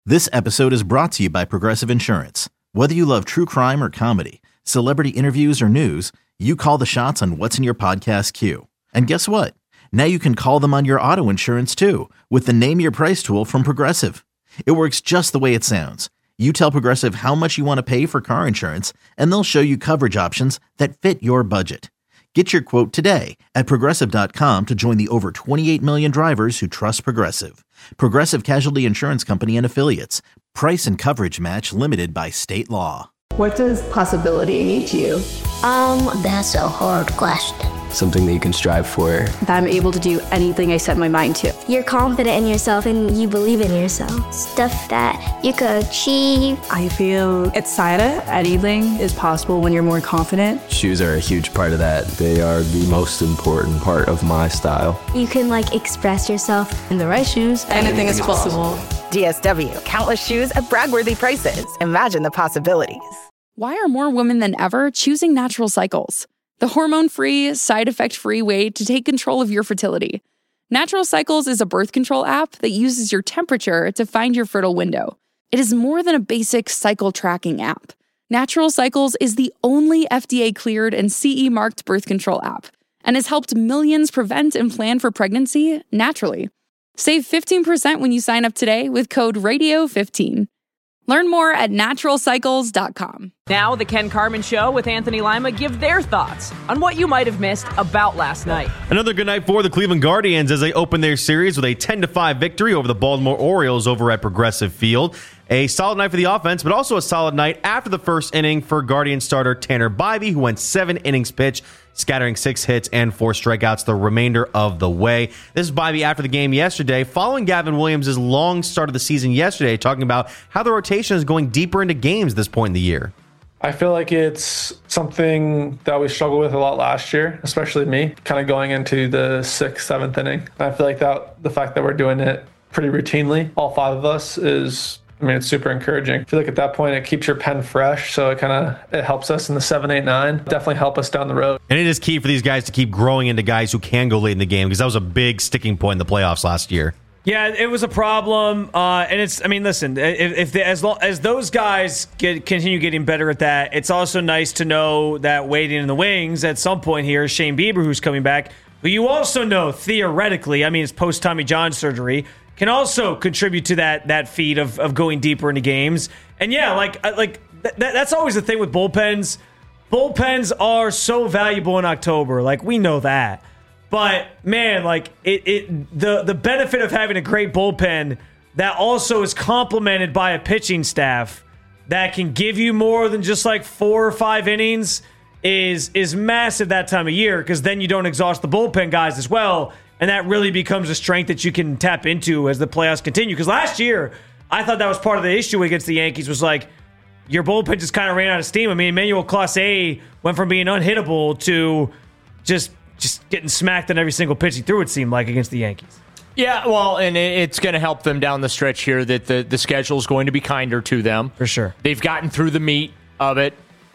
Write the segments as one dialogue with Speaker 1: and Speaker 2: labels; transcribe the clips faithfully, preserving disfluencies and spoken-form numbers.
Speaker 1: This episode is brought to you by Progressive Insurance. Whether you love true crime or comedy, celebrity interviews or news, you call the shots on what's in your podcast queue. And guess what? Now you can call them on your auto insurance too with the Name Your Price tool from Progressive. It works just the way it sounds. You tell Progressive how much you want to pay for car insurance, and they'll show you coverage options that fit your budget. Get your quote today at Progressive dot com to join the over twenty-eight million drivers who trust Progressive. Progressive Casualty Insurance Company and Affiliates. Price and coverage match limited by state law.
Speaker 2: What does possibility mean to you?
Speaker 3: Um, that's a hard question.
Speaker 4: Something that you can strive for.
Speaker 2: That I'm able to do anything I set my mind to.
Speaker 3: You're confident in yourself and you believe in yourself. Stuff that you could achieve.
Speaker 2: I feel excited. Anything is possible when you're more confident.
Speaker 4: Shoes are a huge part of that. They are the most important part of my style.
Speaker 3: You can like express yourself.
Speaker 2: In the right shoes, anything is possible.
Speaker 5: D S W, countless shoes at brag-worthy prices. Imagine the possibilities.
Speaker 6: Why are more women than ever choosing Natural Cycles? The hormone-free, side-effect-free way to take control of your fertility. Natural Cycles is a birth control app that uses your temperature to find your fertile window. It is more than a basic cycle tracking app. Natural Cycles is the only F D A-cleared and C E-marked birth control app and has helped millions prevent and plan for pregnancy naturally. Save fifteen percent when you sign up today with code radio fifteen. Learn more at natural cycles dot com.
Speaker 7: Now, the Ken Carman Show with Anthony Lima give their thoughts on what you might have missed about last night.
Speaker 8: Another good night for the Cleveland Guardians as they open their series with a ten to five victory over the Baltimore Orioles over at Progressive Field. A solid night for the offense, but also a solid night after the first inning for Guardian starter Tanner Bybee, who went seven innings pitched, scattering six hits and four strikeouts the remainder of the way. This is Bybee after the game yesterday, following Gavin Williams' long start of the season yesterday, talking about how the rotation is going deeper into games this point in the year.
Speaker 9: I feel like it's something that we struggled with a lot last year, especially me, kind of going into the sixth, seventh inning. I feel like that the fact that we're doing it pretty routinely, all five of us, is, I mean, it's super encouraging. I feel like at that point, it keeps your pen fresh, so it kind of it helps us in the seven, eight, nine. Definitely help us down the road.
Speaker 8: And it is key for these guys to keep growing into guys who can go late in the game, because that was a big sticking point in the playoffs last year.
Speaker 10: Yeah, it was a problem, uh, and it's. I mean, listen, if, if the, as long, as those guys get, continue getting better at that, it's also nice to know that waiting in the wings at some point here is Shane Bieber, who's coming back, who you also know theoretically, I mean, it's post Tommy John surgery, can also contribute to that that feat of of going deeper into games. And yeah, like like th- that's always the thing with bullpens. Bullpens are so valuable in October, like we know that. But man, like it, it the the benefit of having a great bullpen that also is complemented by a pitching staff that can give you more than just like four or five innings is is massive that time of year, because then you don't exhaust the bullpen guys as well, and that really becomes a strength that you can tap into as the playoffs continue. Because last year, I thought that was part of the issue against the Yankees, was like your bullpen just kind of ran out of steam. I mean, Emmanuel Clase went from being unhittable to just just getting smacked on every single pitch he threw, it seemed like, against the Yankees.
Speaker 11: Yeah, well, and it's going to help them down the stretch here that the, the schedule is going to be kinder to them.
Speaker 10: For sure.
Speaker 11: They've gotten through the meat of it.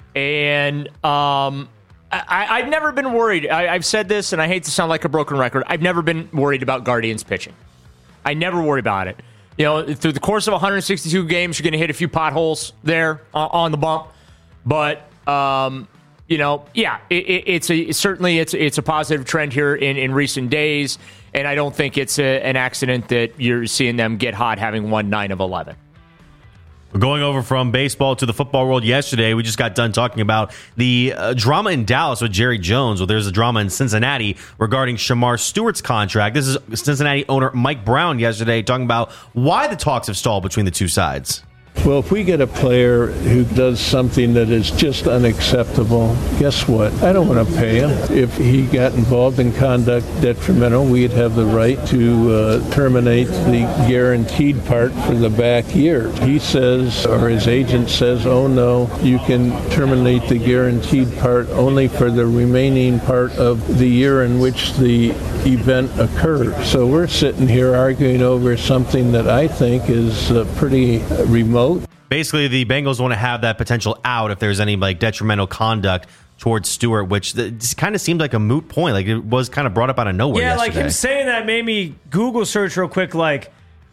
Speaker 11: And um, I, I've never been worried. I, I've said this, and I hate to sound like a broken record. I've never been worried about Guardians pitching. I never worry about it. You know, through the course of one hundred sixty-two games, you're going to hit a few potholes there uh, on the bump. But... Um, You know, yeah, it, it, it's a certainly it's it's a positive trend here in, in recent days, and I don't think it's a, an accident that you're seeing them get hot having won nine of eleven.
Speaker 8: We're going over from baseball to the football world yesterday. We just got done talking about the uh, drama in Dallas with Jerry Jones. Well, there's a drama in Cincinnati regarding Shamar Stewart's contract. This is Cincinnati owner Mike Brown yesterday talking about why the talks have stalled between the two sides.
Speaker 12: Well, if we get a player who does something that is just unacceptable, guess what? I don't want to pay him. If he got involved in conduct detrimental, we'd have the right to uh, terminate the guaranteed part for the back year. He says, or his agent says, oh no, you can terminate the guaranteed part only for the remaining part of the year in which the event occurred. So we're sitting here arguing over something that I think is uh, pretty remote.
Speaker 8: Basically, the Bengals want to have that potential out if there's any like detrimental conduct towards Stewart, which just kind of seemed like a moot point. Like it was kind of brought up out of nowhere
Speaker 10: Yeah,
Speaker 8: yesterday.
Speaker 10: like him saying that made me Google search real quick. Like,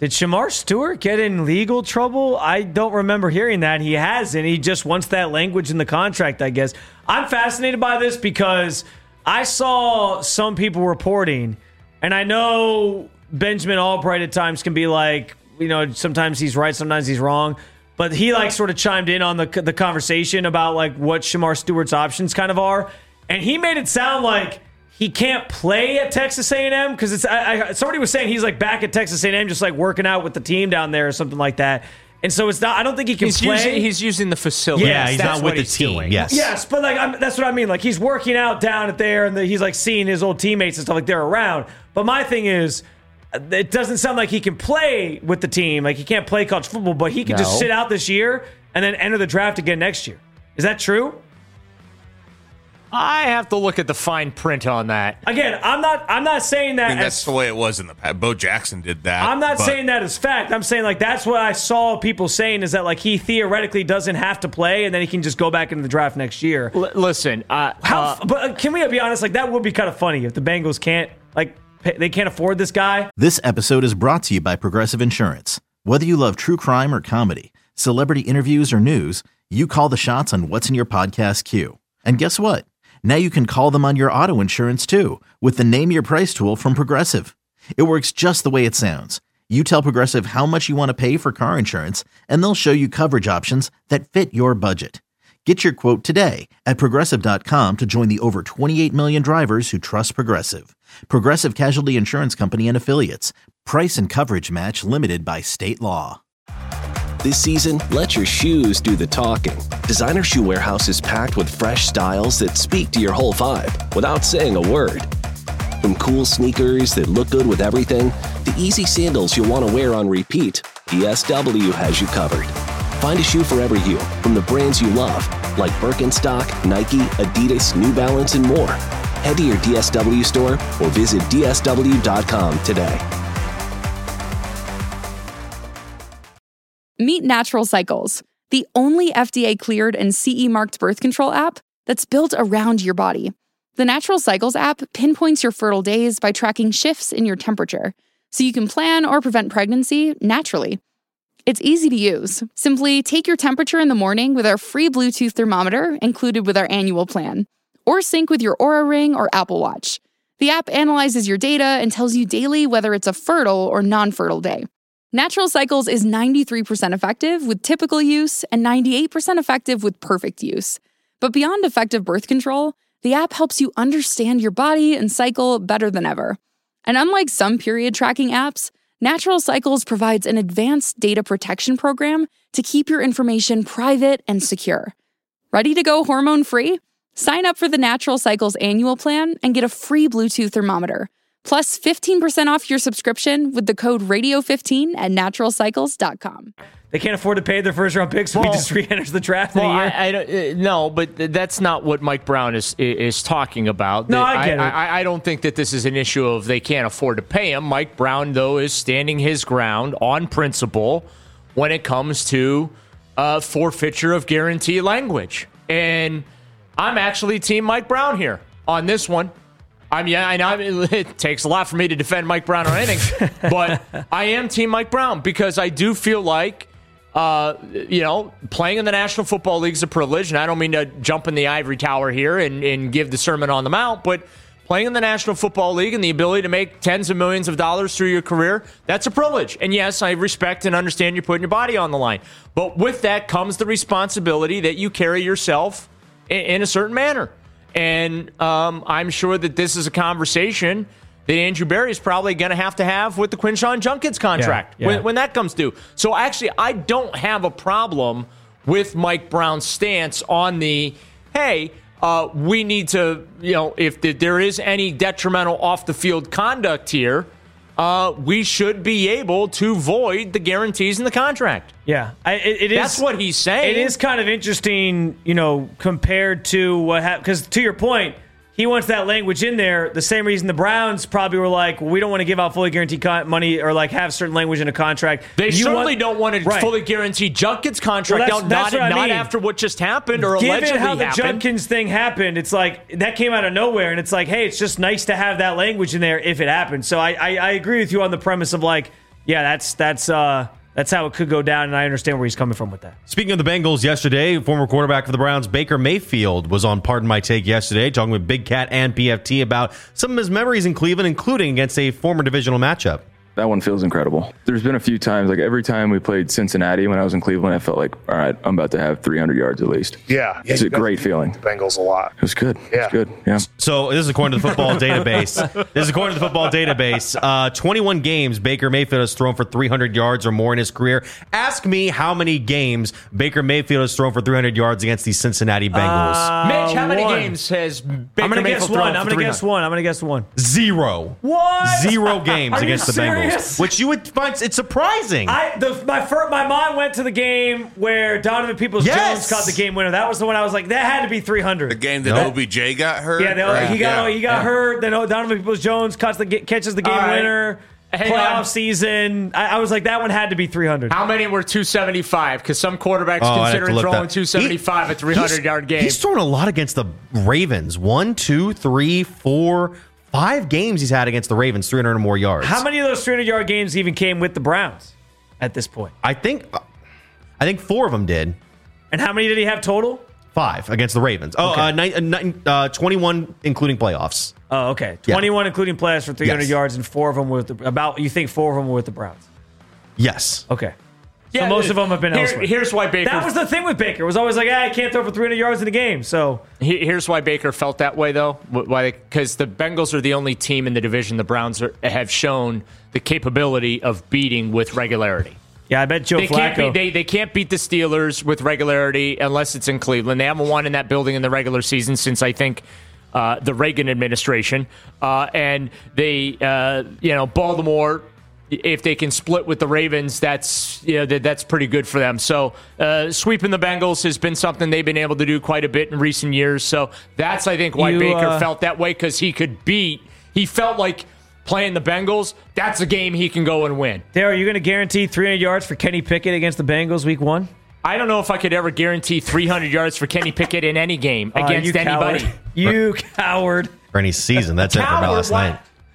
Speaker 10: Did Shamar Stewart get in legal trouble? I don't remember hearing that. He hasn't. He just wants that language in the contract, I guess. I'm fascinated by this because I saw some people reporting, and I know Benjamin Albright at times can be like, you know, sometimes he's right, sometimes he's wrong. But he like sort of chimed in on the the conversation about like what Shamar Stewart's options kind of are, and he made it sound like he can't play at Texas A and M because it's. I, I, somebody was saying he's like back at Texas A and M, just like working out with the team down there or something like that. And so it's not. I don't think he can
Speaker 11: he's
Speaker 10: play.
Speaker 11: Using, he's using the facility.
Speaker 8: Yeah, he's
Speaker 11: that's
Speaker 8: not with the
Speaker 11: he's
Speaker 8: team.
Speaker 11: Doing.
Speaker 8: Yes,
Speaker 10: yes, but like I'm, that's what I mean. Like he's working out down at there, and the, he's like seeing his old teammates and stuff like they're around. But my thing is, it doesn't sound like he can play with the team. Like he can't play college football, but he can
Speaker 11: No.
Speaker 10: just sit out this year and then enter the draft again next year. Is that true?
Speaker 11: I have to look at the fine print on that.
Speaker 10: Again, I'm not. I'm not saying that.
Speaker 13: I mean,
Speaker 10: as,
Speaker 13: that's the way it was in the past. Bo Jackson did that.
Speaker 10: I'm not
Speaker 13: but-
Speaker 10: saying that as fact. I'm saying like that's what I saw people saying is that like he theoretically doesn't have to play and then he can just go back into the draft next year.
Speaker 11: L- listen, uh,
Speaker 10: How?
Speaker 11: uh,
Speaker 10: but uh, can we be honest? Like that would be kind of funny if the Bengals can't like pay, they can't afford this guy.
Speaker 1: This episode is brought to you by Progressive Insurance. Whether you love true crime or comedy, celebrity interviews or news, you call the shots on what's in your podcast queue. And guess what? Now you can call them on your auto insurance too with the Name Your Price tool from Progressive. It works just the way it sounds. You tell Progressive how much you want to pay for car insurance, and they'll show you coverage options that fit your budget. Get your quote today at Progressive dot com to join the over twenty-eight million drivers who trust Progressive. Progressive Casualty Insurance Company and Affiliates. Price and coverage match limited by state law.
Speaker 14: This season, let your shoes do the talking. Designer Shoe Warehouse is packed with fresh styles that speak to your whole vibe without saying a word. From cool sneakers that look good with everything, to easy sandals you'll want to wear on repeat, D S W has you covered. Find a shoe for every you from the brands you love, like Birkenstock, Nike, Adidas, New Balance, and more. Head to your D S W store or visit D S W dot com today.
Speaker 6: Meet Natural Cycles, the only F D A-cleared and C E-marked birth control app that's built around your body. The Natural Cycles app pinpoints your fertile days by tracking shifts in your temperature, so you can plan or prevent pregnancy naturally. It's easy to use. Simply take your temperature in the morning with our free Bluetooth thermometer included with our annual plan, or sync with your Oura Ring or Apple Watch. The app analyzes your data and tells you daily whether it's a fertile or non-fertile day. Natural Cycles is ninety-three percent effective with typical use and ninety-eight percent effective with perfect use. But beyond effective birth control, the app helps you understand your body and cycle better than ever. And unlike some period tracking apps, Natural Cycles provides an advanced data protection program to keep your information private and secure. Ready to go hormone-free? Sign up for the Natural Cycles annual plan and get a free Bluetooth thermometer. Plus fifteen percent off your subscription with the code radio fifteen at natural cycles dot com.
Speaker 10: They can't afford to pay their first round pick, so
Speaker 11: Well-
Speaker 10: he just re-enters the draft
Speaker 11: Well,
Speaker 10: in a year.
Speaker 11: I, I don't, uh, no, but th- that's not what Mike Brown is is talking about.
Speaker 10: No, I get it.
Speaker 11: I, I don't think that this is an issue of they can't afford to pay him. Mike Brown, though, is standing his ground on principle when it comes to uh, forfeiture of guarantee language. And I'm actually team Mike Brown here on this one. I mean, I know it takes a lot for me to defend Mike Brown on anything, but I am team Mike Brown because I do feel like, uh, you know, playing in the National Football League is a privilege, and I don't mean to jump in the ivory tower here and, and give the Sermon on the Mount, but playing in the National Football League and the ability to make tens of millions of dollars through your career, that's a privilege. And yes, I respect and understand you're putting your body on the line. But with that comes the responsibility that you carry yourself in, in a certain manner. And um, I'm sure that this is a conversation that Andrew Berry is probably going to have to have with the Quinshon Junkins contract
Speaker 10: Yeah, yeah.
Speaker 11: When, when that comes due. So actually, I don't have a problem with Mike Brown's stance on the, hey, uh, we need to, you know, if th- there is any detrimental off-the-field conduct here, uh, we should be able to void the guarantees in the contract.
Speaker 10: Yeah, I, it, it is.
Speaker 11: That's what he's saying.
Speaker 10: It is kind of interesting, you know, compared to what happened. Because to your point, he wants that language in there. The same reason the Browns probably were like, well, we don't want to give out fully guaranteed con- money or like have certain language in a contract.
Speaker 11: They
Speaker 10: You
Speaker 11: certainly
Speaker 10: want-
Speaker 11: don't want to
Speaker 10: Right.
Speaker 11: fully guarantee Junkins' contract
Speaker 10: Well, that's-
Speaker 11: out,
Speaker 10: that's
Speaker 11: not,
Speaker 10: what I
Speaker 11: not
Speaker 10: mean.
Speaker 11: after what just happened or
Speaker 10: Given
Speaker 11: allegedly
Speaker 10: how the
Speaker 11: happened.
Speaker 10: Junkins thing happened, it's like that came out of nowhere, and it's like, hey, it's just nice to have that language in there if it happens. So I, I, I agree with you on the premise of like, yeah, that's that's uh, that's how it could go down, and I understand where he's coming from with that.
Speaker 8: Speaking of the Bengals, yesterday, former quarterback for the Browns, Baker Mayfield, was on Pardon My Take yesterday, talking with Big Cat and P F T about some of his memories in Cleveland, including against a former divisional matchup.
Speaker 15: That one feels incredible. There's been a few times, like every time we played Cincinnati when I was in Cleveland, I felt like, all right, I'm about to have three hundred yards at least.
Speaker 16: Yeah.
Speaker 15: It's
Speaker 16: yeah,
Speaker 15: a great feeling.
Speaker 16: Bengals a lot.
Speaker 15: It was good.
Speaker 16: Yeah.
Speaker 15: It was good. Yeah.
Speaker 8: So this is according to the football database. This is according to the football database. Uh, twenty-one games Baker Mayfield has thrown for three hundred yards or more in his career. Ask me how many games Baker Mayfield has thrown for three hundred yards against the Cincinnati Bengals.
Speaker 11: Uh, Mitch, how many
Speaker 10: one.
Speaker 11: games has Baker
Speaker 10: I'm gonna
Speaker 11: Mayfield
Speaker 10: guess
Speaker 11: thrown
Speaker 10: one.
Speaker 11: for
Speaker 10: I'm gonna
Speaker 11: three
Speaker 10: guess
Speaker 11: hundred?
Speaker 10: one. I'm gonna guess one.
Speaker 8: Zero.
Speaker 10: What?
Speaker 8: Zero games
Speaker 10: Are
Speaker 8: against
Speaker 10: you
Speaker 8: the Bengals.
Speaker 10: serious?
Speaker 8: Which you would find it's surprising.
Speaker 10: I the my first, my mind went to the game where Donovan Peoples-Jones
Speaker 8: Yes.
Speaker 10: caught the game winner. That was the one I was like, that had to be three hundred.
Speaker 13: The game that
Speaker 8: Nope.
Speaker 13: O B J got hurt.
Speaker 10: Yeah, they,
Speaker 13: Right.
Speaker 10: he got
Speaker 13: Yeah.
Speaker 10: he got
Speaker 13: Yeah.
Speaker 10: hurt. Then Donovan Peoples-Jones catches the catches the game
Speaker 11: All right.
Speaker 10: winner.
Speaker 11: Hang
Speaker 10: Playoff
Speaker 11: on.
Speaker 10: season. I, I was like, that one had to be three hundred.
Speaker 11: How many were two seventy-five? Because some quarterbacks
Speaker 8: Oh, I'd have to
Speaker 11: considering
Speaker 8: look
Speaker 11: throwing
Speaker 8: that-
Speaker 11: two seventy-five
Speaker 8: He-
Speaker 11: a three hundred yard game.
Speaker 8: He's thrown a lot against the Ravens. One, two, three, four, five games he's had against the Ravens, three hundred or more yards.
Speaker 10: How many of those three hundred yard games even came with the Browns at this point?
Speaker 8: I think, I think four of them did.
Speaker 10: And how many did he have total?
Speaker 8: Five against the Ravens. Oh,
Speaker 10: Okay.
Speaker 8: uh, nine, uh, nine, uh, twenty-one including playoffs.
Speaker 10: Oh, okay.
Speaker 8: Yeah.
Speaker 10: twenty-one including playoffs for three hundred
Speaker 8: Yes.
Speaker 10: yards, and four of them were with the, about. You think four of them were with the Browns?
Speaker 8: Yes.
Speaker 10: Okay.
Speaker 11: Yeah,
Speaker 10: so most of them have been
Speaker 11: here-
Speaker 10: elsewhere.
Speaker 11: here's why Baker-
Speaker 10: That was the thing with Baker. It was always like, ah, I can't throw for three hundred yards in a game. So
Speaker 11: He- Here's why Baker felt that way, though. Wh- Why? Because the Bengals are the only team in the division the Browns are, have shown the capability of beating with regularity.
Speaker 10: yeah, I bet Joe
Speaker 11: They can't,
Speaker 10: Flacco.
Speaker 11: beat, they, they can't beat the Steelers with regularity unless it's in Cleveland. They haven't won in that building in the regular season since, I think, uh, the Reagan administration. Uh, and they, uh, you know, Baltimore, if they can split with the Ravens, that's you know, that, that's pretty good for them. So uh, sweeping the Bengals has been something they've been able to do quite a bit in recent years. So that's, I think, why
Speaker 10: You,
Speaker 11: Baker
Speaker 10: uh,
Speaker 11: felt that way, because he could beat. He felt like playing the Bengals, that's a game he can go and win.
Speaker 10: Darryl, are you going to guarantee three hundred yards for Kenny Pickett against the Bengals week one?
Speaker 11: I don't know if I could ever guarantee three hundred yards for Kenny Pickett in any game
Speaker 10: Uh,
Speaker 11: against
Speaker 10: you
Speaker 11: anybody.
Speaker 10: coward. You coward.
Speaker 8: For any season. That's it for
Speaker 11: Coward,
Speaker 8: last
Speaker 11: what?
Speaker 8: night.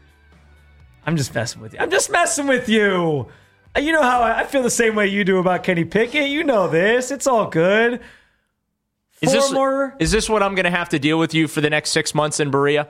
Speaker 10: I'm just messing with you. I'm just messing with you. You know how I, I feel the same way you do about Kenny Pickett. You know this. It's all good.
Speaker 11: Is this,
Speaker 10: Former,
Speaker 11: is this what I'm going to have to deal with you for the next six months in Berea?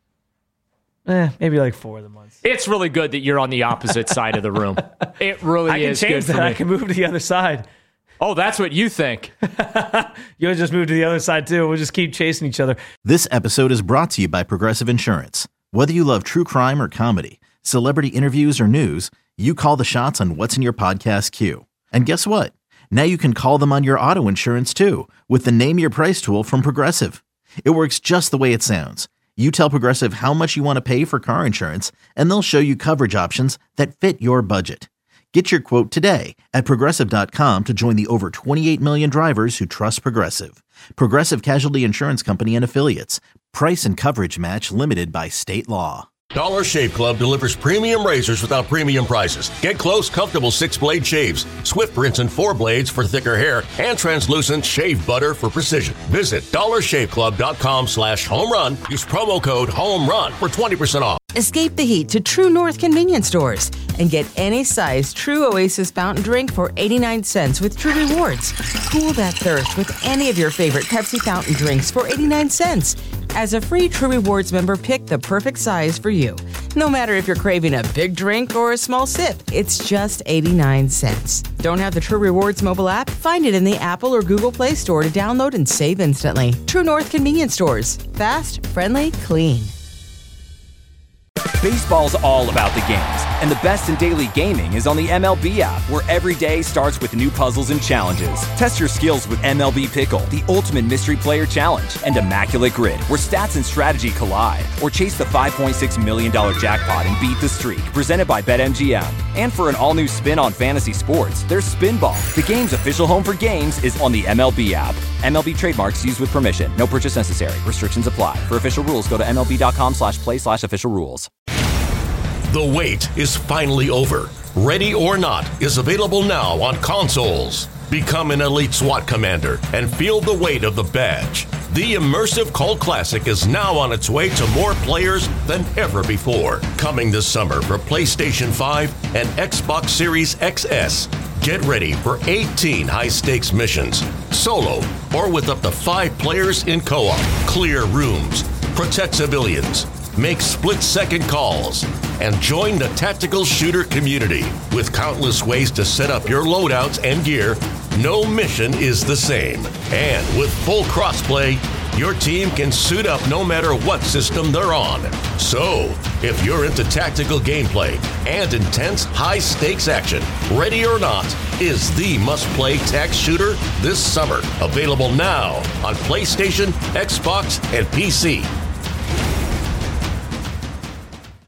Speaker 10: eh, maybe like four of the months.
Speaker 11: It's really good that you're on the opposite side of the room. It really
Speaker 10: I can
Speaker 11: is
Speaker 10: change
Speaker 11: good
Speaker 10: that.
Speaker 11: for me.
Speaker 10: I can move to the other side.
Speaker 11: Oh, that's what you think.
Speaker 10: You'll just move to the other side too. We'll just keep chasing each other.
Speaker 1: This episode is brought to you by Progressive Insurance. Whether you love true crime or comedy, celebrity interviews or news, you call the shots on what's in your podcast queue. And guess what? Now you can call them on your auto insurance too with the Name Your Price tool from Progressive. It works just the way it sounds. You tell Progressive how much you want to pay for car insurance, and they'll show you coverage options that fit your budget. Get your quote today at Progressive dot com to join the over twenty-eight million drivers who trust Progressive. Progressive Casualty Insurance Company and Affiliates. Price and coverage match limited by state law.
Speaker 17: Dollar Shave Club delivers premium razors without premium prices. Get close, comfortable six-blade shaves, Swift rinse and four blades for thicker hair, and translucent shave butter for precision. Visit dollar shave club dot com slash home run. Use promo code HOMERUN for twenty percent off.
Speaker 18: Escape the heat to True North convenience stores and get any size True Oasis fountain drink for eighty-nine cents with True Rewards. Cool that thirst with any of your favorite Pepsi fountain drinks for eighty-nine cents. As a free True Rewards member, pick the perfect size for you. No matter if you're craving a big drink or a small sip, it's just eighty-nine cents. Don't have the True Rewards mobile app? Find it in the Apple or Google Play Store to download and save instantly. True North convenience stores. Fast, friendly, clean.
Speaker 19: Baseball's all about the games, and the best in daily gaming is on the M L B app, where every day starts with new puzzles and challenges. Test your skills with M L B Pickle, the ultimate mystery player challenge, and Immaculate Grid, where stats and strategy collide. Or chase the five point six million dollars jackpot and beat the streak, presented by BetMGM. And for an all-new spin on fantasy sports, there's Spinball. The game's official home for games is on the M L B app. M L B trademarks used with permission. No purchase necessary. Restrictions apply. For official rules, go to MLB.com slash play slash official rules.
Speaker 17: The wait is finally over. Ready or Not is available now on consoles. Become an elite SWAT commander and feel the weight of the badge. The immersive Cult Classic is now on its way to more players than ever before. Coming this summer for PlayStation five and Xbox Series X S. Get ready for eighteen high-stakes missions, solo or with up to five players in co-op. Clear rooms, protect civilians, make split-second calls, and join the tactical shooter community. With countless ways to set up your loadouts and gear, no mission is the same. And with full crossplay, your team can suit up no matter what system they're on. So, if you're into tactical gameplay and intense high-stakes action, Ready or Not is the must-play tac shooter this summer. Available now on PlayStation, Xbox, and P C.